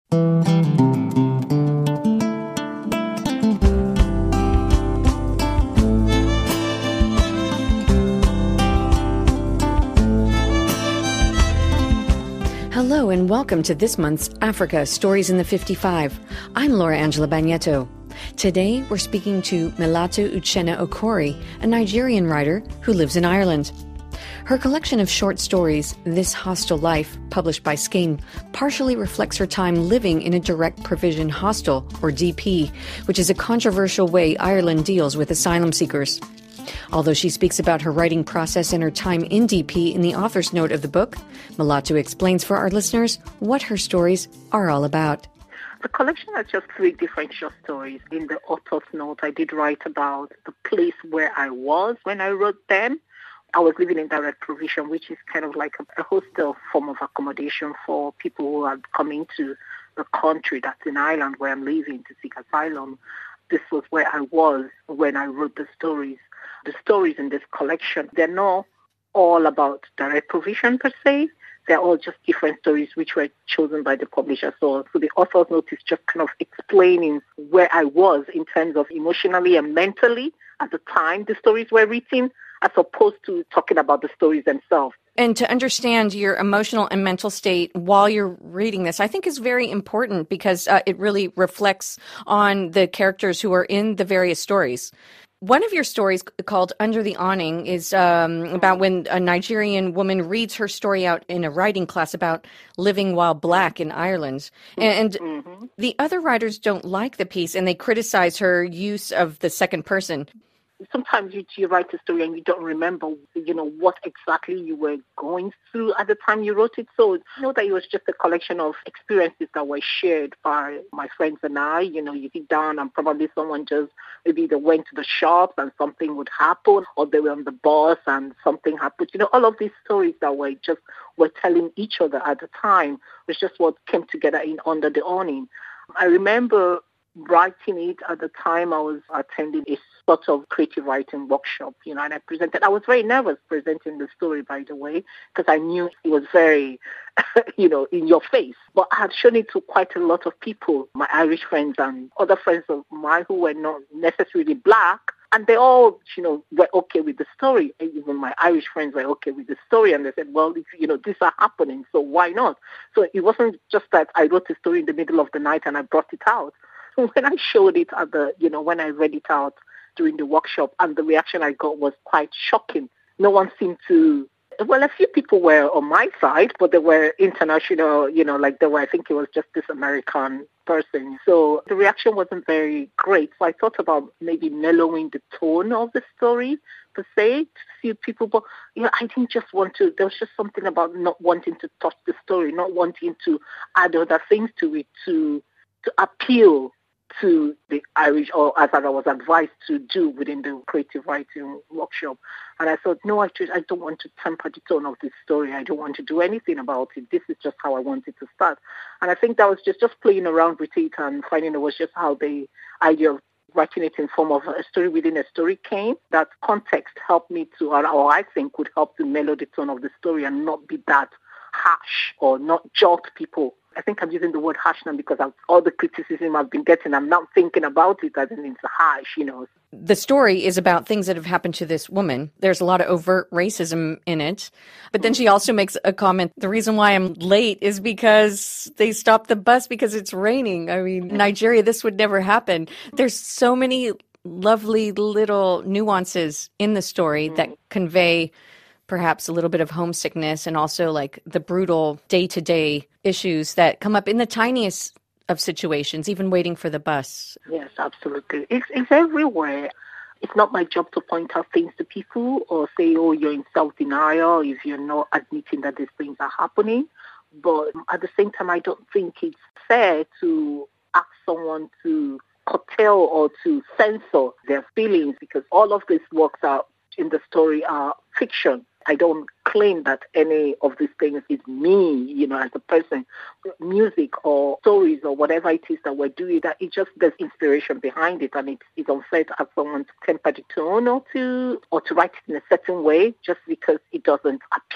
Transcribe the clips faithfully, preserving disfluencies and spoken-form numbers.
Hello and welcome to this month's Africa Stories in the fifty-five. I'm Laura Angela Bagneto. Today we're speaking to Melatu Uchenna Okori, a Nigerian writer who lives in Ireland. Her collection of short stories, This Hostel Life, published by Skein, partially reflects her time living in a direct provision hostel, or D P, which is a controversial way Ireland deals with asylum seekers. Although she speaks about her writing process and her time in D P in the author's note of the book, Melatu explains for our listeners what her stories are all about. The collection has just three different short stories. In the author's note, I did write about the place where I was when I wrote them. I was living in direct provision, which is kind of like a, a hostel form of accommodation for people who are coming to the country that's in Ireland where I'm living to seek asylum. This was where I was when I wrote the stories. The stories in this collection, they're not all about direct provision per se. They're all just different stories which were chosen by the publisher. So, so the author's note is just kind of explaining where I was in terms of emotionally and mentally at the time the stories were written, as opposed to talking about the stories themselves. And to understand your emotional and mental state while you're reading this, I think is very important because uh, it really reflects on the characters who are in the various stories. One of your stories called Under the Awning is um, about when a Nigerian woman reads her story out in a writing class about living while black in Ireland. And mm-hmm. the other writers don't like the piece and they criticize her use of the second person. Sometimes you, you write a story and you don't remember, you know, what exactly you were going through at the time you wrote it. So I know that it was just a collection of experiences that were shared by my friends and I. You know, you sit down and probably someone just, maybe they went to the shops and something would happen, or they were on the bus and something happened. You know, all of these stories that were just, were telling each other at the time was just what came together in Under the Awning. I remember writing it at the time I was attending a sort of creative writing workshop, you know, and I presented. I was very nervous presenting the story, by the way, because I knew it was very, you know, in your face. But I had shown it to quite a lot of people, my Irish friends and other friends of mine who were not necessarily black. And they all, you know, were okay with the story. Even my Irish friends were okay with the story. And they said, well, if, you know, these are happening, so why not? So it wasn't just that I wrote a story in the middle of the night and I brought it out. When I showed it at the, you know, when I read it out during the workshop, and the reaction I got was quite shocking. No one seemed to, well, a few people were on my side, but they were international, you know, like they were, I think it was just this American person. So the reaction wasn't very great. So I thought about maybe mellowing the tone of the story, per se, to see people. But, you know, I didn't just want to, there was just something about not wanting to touch the story, not wanting to add other things to it, to to appeal to the Irish, or as I was advised to do within the creative writing workshop. And I thought, no, actually, I don't want to temper the tone of this story. I don't want to do anything about it. This is just how I wanted to start. And I think that was just, just playing around with it and finding it was just how the idea of writing it in form of a story within a story came. That context helped me to, or I think would help to mellow the tone of the story and not be that harsh or not jolt people. I think I'm using the word harsh now because of all the criticism I've been getting. I'm not thinking about it as in it's harsh, you know. The story is about things that have happened to this woman. There's a lot of overt racism in it. But then she also makes a comment, the reason why I'm late is because they stopped the bus because it's raining. I mean, Nigeria, this would never happen. There's so many lovely little nuances in the story mm. that convey perhaps a little bit of homesickness and also like the brutal day-to-day issues that come up in the tiniest of situations, even waiting for the bus. Yes, absolutely. It's, it's everywhere. It's not my job to point out things to people or say, oh, you're in self-denial if you're not admitting that these things are happening. But at the same time, I don't think it's fair to ask someone to curtail or to censor their feelings because all of these works are in the story are fiction. I don't claim that any of these things is me, you know, as a person. Music or stories or whatever it is that we're doing, that it just there's inspiration behind it, and it's, it's unfair to ask someone to temper the tone or to or to write it in a certain way just because it doesn't appeal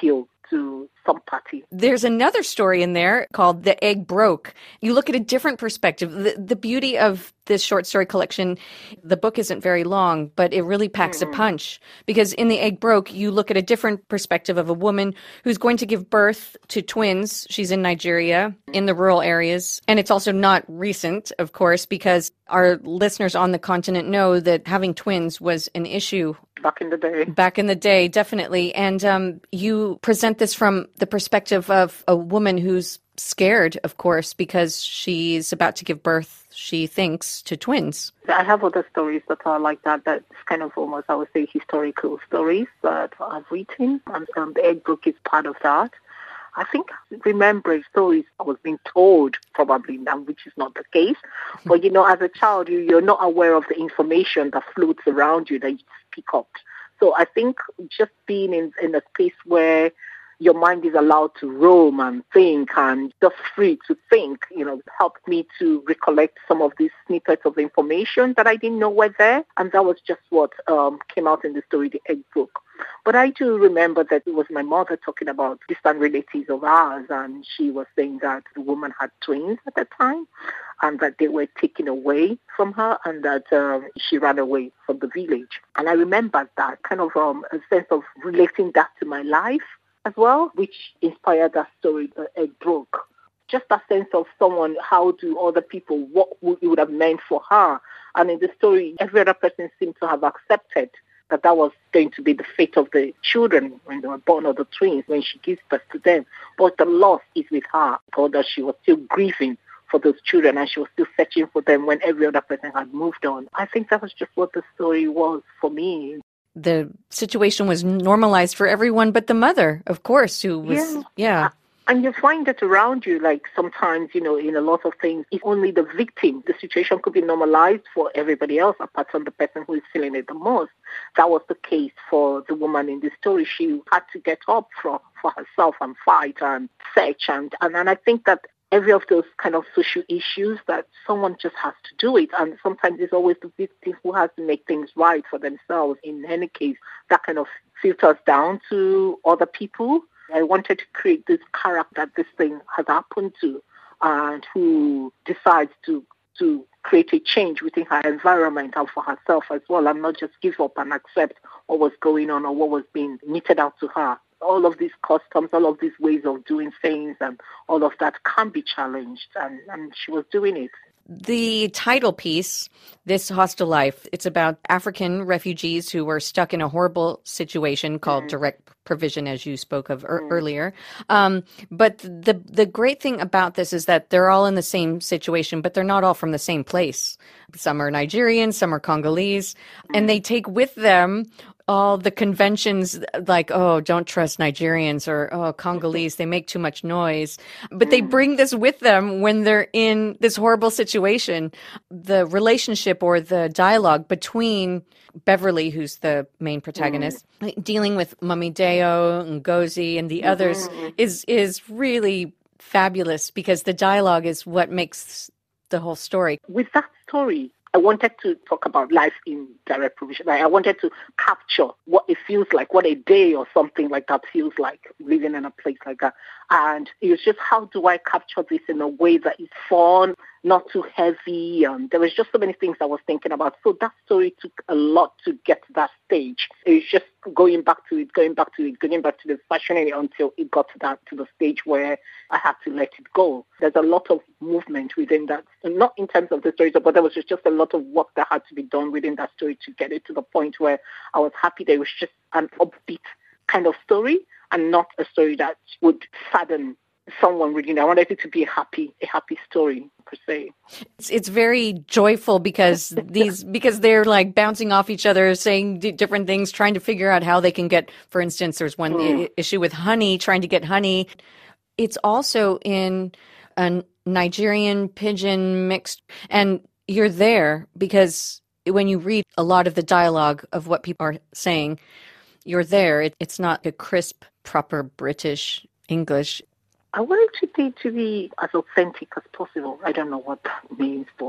to some party. There's another story in there called The Egg Broke. You look at a different perspective. The, the beauty of this short story collection, the book isn't very long, but it really packs mm-hmm. a punch. Because in The Egg Broke, you look at a different perspective of a woman who's going to give birth to twins. She's in Nigeria, in the rural areas. And it's also not recent, of course, because our listeners on the continent know that having twins was an issue Back in the day. Back in the day, definitely. And um, you present this from the perspective of a woman who's scared, of course, because she's about to give birth, she thinks, to twins. I have other stories that are like that, that's kind of almost, I would say, historical stories that I've written. And um, The Egg Broke is part of that. I think remembering stories I was being told, probably now, which is not the case. But, you know, as a child, you, you're not aware of the information that floats around you that you pick up. So I think just being in, in a space where your mind is allowed to roam and think and just free to think, you know, helped me to recollect some of these snippets of information that I didn't know were there. And that was just what um, came out in the story, The Egg Broke. But I do remember that it was my mother talking about distant relatives of ours, and she was saying that the woman had twins at the time and that they were taken away from her and that um, she ran away from the village. And I remember that kind of um, a sense of relating that to my life as well, which inspired that story, The Egg Broke. Just a sense of someone, how do other people, what would it would have meant for her. And in the story, every other person seemed to have accepted that that was going to be the fate of the children when they were born, or the twins, when she gives birth to them. But the loss is with her, or that she was still grieving for those children and she was still searching for them when every other person had moved on. I think that was just what the story was for me. The situation was normalized for everyone but the mother, of course, who was, yeah. yeah. And you find that around you, like sometimes, you know, in a lot of things, it's only the victim. The situation could be normalized for everybody else apart from the person who is feeling it the most. That was the case for the woman in the story. She had to get up for, for herself and fight and search. And, and, and I think that every of those kind of social issues that someone just has to do it. And sometimes it's always the victim who has to make things right for themselves. In any case, that kind of filters down to other people. I wanted to create this character that this thing has happened to and who decides to to create a change within her environment and for herself as well, and not just give up and accept what was going on or what was being meted out to her. All of these customs, all of these ways of doing things and all of that can be challenged, and, and she was doing it. The title piece, This Hostile Life, it's about African refugees who were stuck in a horrible situation called mm. direct provision, as you spoke of er- mm. earlier. Um, but the the great thing about this is that they're all in the same situation, but they're not all from the same place. Some are Nigerian, some are Congolese, mm. and they take with them all the conventions like, oh, don't trust Nigerians, or, oh, Congolese, they make too much noise. But they bring this with them when they're in this horrible situation. The relationship or the dialogue between Beverly, who's the main protagonist, mm. dealing with Mummy Deo, Ngozi, and the mm-hmm. others is is really fabulous because the dialogue is what makes the whole story. With that story, I wanted to talk about life in direct provision. I wanted to capture what it feels like, what a day or something like that feels like, living in a place like that. And it was just, how do I capture this in a way that is fun, not too heavy? And there was just so many things I was thinking about. So that story took a lot to get to that stage. It was just going back to it, going back to it, going back to the fashioning it until it got to that, to the stage where I had to let it go. There's a lot of movement within that, not in terms of the story, but there was just a lot of work that had to be done within that story to get it to the point where I was happy that it was just an upbeat kind of story and not a story that would sadden someone reading. I wanted it to be a happy, a happy story per se. It's, it's very joyful because these because they're like bouncing off each other, saying d- different things, trying to figure out how they can get. For instance, there's one mm. I- issue with honey, trying to get honey. It's also in a Nigerian pidgin mixed, and you're there because when you read a lot of the dialogue of what people are saying, you're there. It, it's not a crisp, proper British English. I wanted to be, to be as authentic as possible. I don't know what that means, but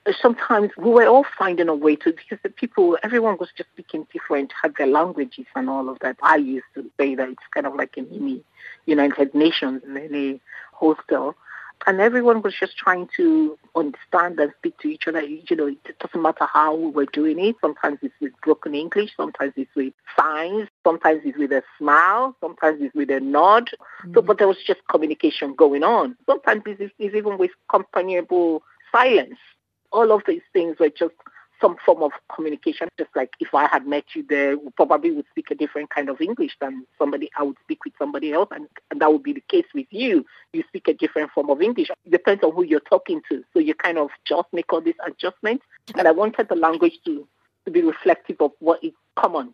sometimes we were all finding a way to, because the people, everyone was just speaking different, had their languages and all of that. I used to say that it's kind of like a mini United Nations in any hostel. And everyone was just trying to understand and speak to each other. You know, it doesn't matter how we were doing it. Sometimes it's with broken English. Sometimes it's with signs. Sometimes it's with a smile. Sometimes it's with a nod. Mm-hmm. So, but there was just communication going on. Sometimes it's, it's even with companionable silence. All of these things were just some form of communication. Just like if I had met you there, we probably would speak a different kind of English than somebody I would speak with somebody else, and, and that would be the case with you. You speak a different form of English. It depends on who you're talking to. So you kind of just make all these adjustments. And I wanted the language to, to be reflective of what is common.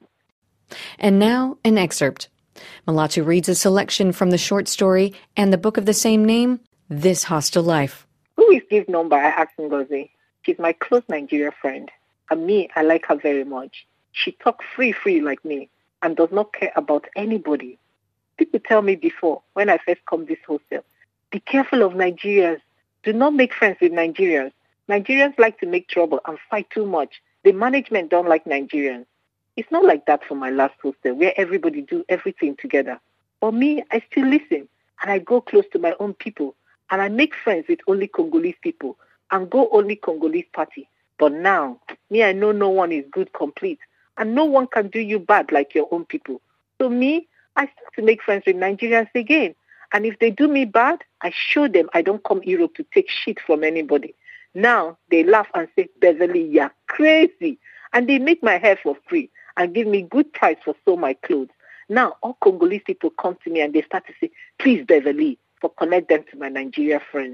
And now an excerpt. Melatu reads a selection from the short story and the book of the same name, This Hostel Life. Who is this number? I asked Ngozi. She's my close Nigeria friend. And me, I like her very much. She talks free, free like me and does not care about anybody. People tell me before, when I first come this hostel, be careful of Nigerians. Do not make friends with Nigerians. Nigerians like to make trouble and fight too much. The management don't like Nigerians. It's not like that for my last hostel, where everybody do everything together. For me, I still listen, and I go close to my own people, and I make friends with only Congolese people, and go only Congolese party. But now, me, I know no one is good complete, and no one can do you bad like your own people. So me, I start to make friends with Nigerians again. And if they do me bad, I show them I don't come Europe to take shit from anybody. Now, they laugh and say, Beverly, you're crazy. And they make my hair for free and give me good price for sew my clothes. Now, all Congolese people come to me and they start to say, please, Beverly, for connect them to my Nigeria friends.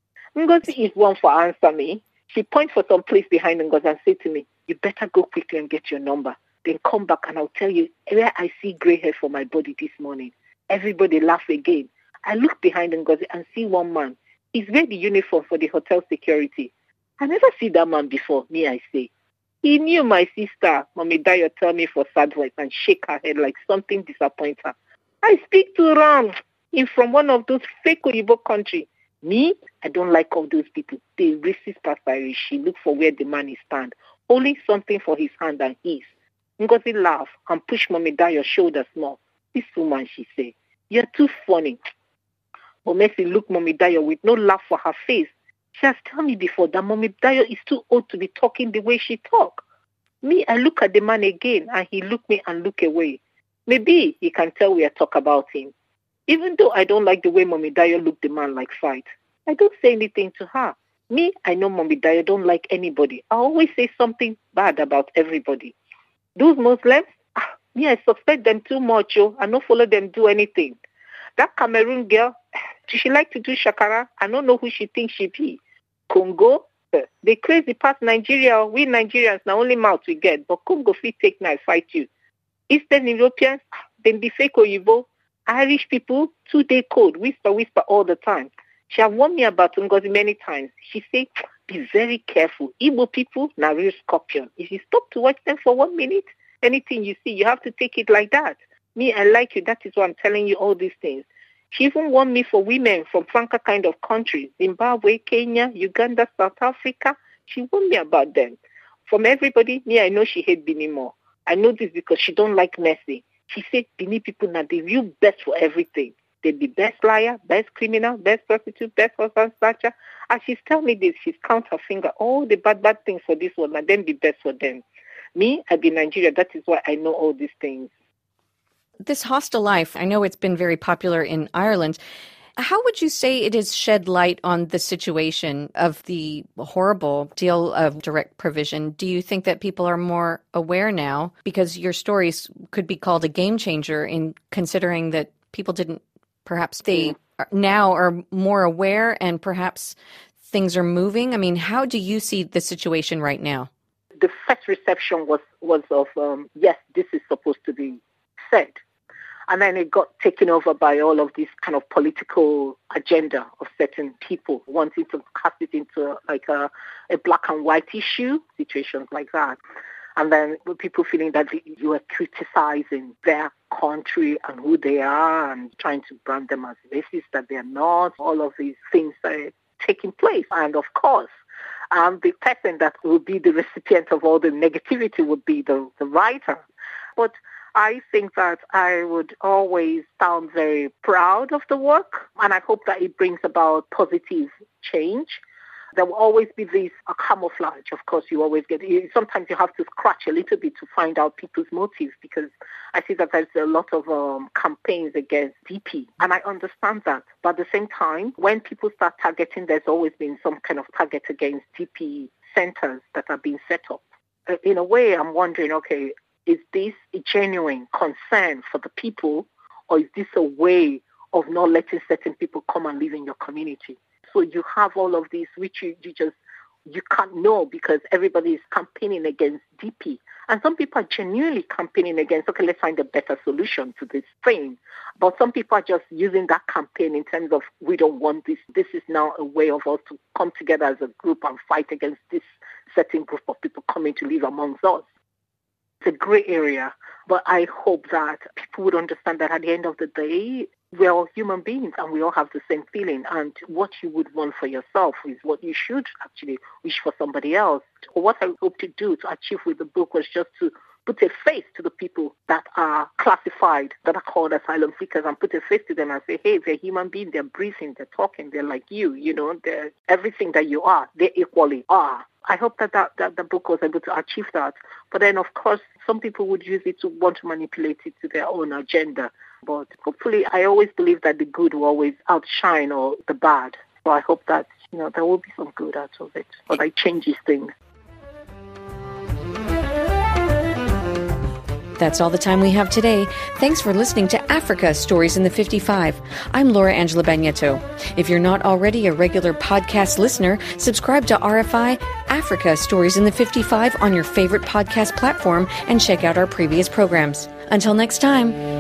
Ngozi is one for answer me. She points for some place behind Ngozi and say to me, you better go quickly and get your number. Then come back and I'll tell you where I see gray hair for my body this morning. Everybody laugh again. I look behind Ngozi and see one man. He's wearing the uniform for the hotel security. I never see that man before, me I say. He knew my sister, Mommy Dayo, tell me for sad voice and shake her head like something disappoints her. I speak to Ram. He's from one of those fake Oyibo country. Me, I don't like all those people. They racist past Irish. She look for where the man is stand, holding something for his hand and his. Ngozi laugh and push Mommy Dayo's shoulder small. This woman, she say, you're too funny. Omesi look Mommy Dayo with no laugh for her face. She has told me before that Mommy Dayo is too old to be talking the way she talk. Me, I look at the man again and he look me and look away. Maybe he can tell we are talk about him. Even though I don't like the way Mommy Dayo look the man like fight, I don't say anything to her. Me, I know Mommy Dayo don't like anybody. I always say something bad about everybody. Those Muslims, ah, me, I suspect them too much, oh. I don't follow them do anything. That Cameroon girl, she like to do shakara. I don't know who she thinks she be. Congo, they crazy past Nigeria. We Nigerians, now only mouth we get, but Congo fit take knife fight you. Eastern Europeans, them be fake Oyibo. Irish people, two-day code, whisper, whisper all the time. She have warned me about Ngozi many times. She say, be very careful. Igbo people, na real scorpion. If you stop to watch them for one minute, anything you see, you have to take it like that. Me, I like you. That is why I'm telling you all these things. She even warned me for women from Franca kind of countries, Zimbabwe, Kenya, Uganda, South Africa. She warned me about them. From everybody, me, I know she hate Bini more. I know this because she don't like Messi. She said Bini people are the real best for everything. They're the best liar, best criminal, best prostitute, best husband snatcher. And she's telling me this, she's count her finger, all the bad, bad things for this one, and then be best for them. Me, I be Nigeria. That is why I know all these things. This hostel life, I know it's been very popular in Ireland. How would you say it has shed light on the situation of the horrible deal of direct provision? Do you think that people are more aware now? Because your stories could be called a game changer in considering that people didn't, perhaps they are now are more aware and perhaps things are moving. I mean, how do you see the situation right now? The first reception was, was of, um, yes, this is supposed to be said. And then it got taken over by all of this kind of political agenda of certain people wanting to cast it into like a, a black and white issue, situations like that. And then people feeling that you are criticizing their country and who they are and trying to brand them as racist, that they're not, all of these things are taking place. And of course, And the person that will be the recipient of all the negativity would be the, the writer. But I think that I would always sound very proud of the work, and I hope that it brings about positive change. There will always be this a camouflage. Of course, you always get, sometimes you have to scratch a little bit to find out people's motives, because I see that there's a lot of um, campaigns against D P, and I understand that. But at the same time, when people start targeting, there's always been some kind of target against D P centers that are being set up. In a way, I'm wondering, okay, is this a genuine concern for the people, or is this a way of not letting certain people come and live in your community? So you have all of these, which you, you just, you can't know, because everybody is campaigning against D P. And some people are genuinely campaigning against, okay, let's find a better solution to this thing. But some people are just using that campaign in terms of, we don't want this. This is now a way of us to come together as a group and fight against this certain group of people coming to live amongst us. It's a gray area, but I hope that people would understand that at the end of the day, we're all human beings and we all have the same feeling. And what you would want for yourself is what you should actually wish for somebody else. What I hope to do to achieve with the book was just to put a face to the people that are classified, that are called asylum seekers, and put a face to them and say, hey, they're human beings, they're breathing, they're talking, they're like you, you know, they're everything that you are, they equally are. I hope that, that, that the book was able to achieve that. But then, of course, some people would use it to want to manipulate it to their own agenda. But hopefully, I always believe that the good will always outshine or the bad. So I hope that, you know, there will be some good out of it, or that it changes things. That's all the time we have today. Thanks for listening to Africa Stories in the fifty-five. I'm Laura Angela Bagnetto. If you're not already a regular podcast listener, subscribe to R F I Africa Stories in the fifty-five on your favorite podcast platform and check out our previous programs. Until next time.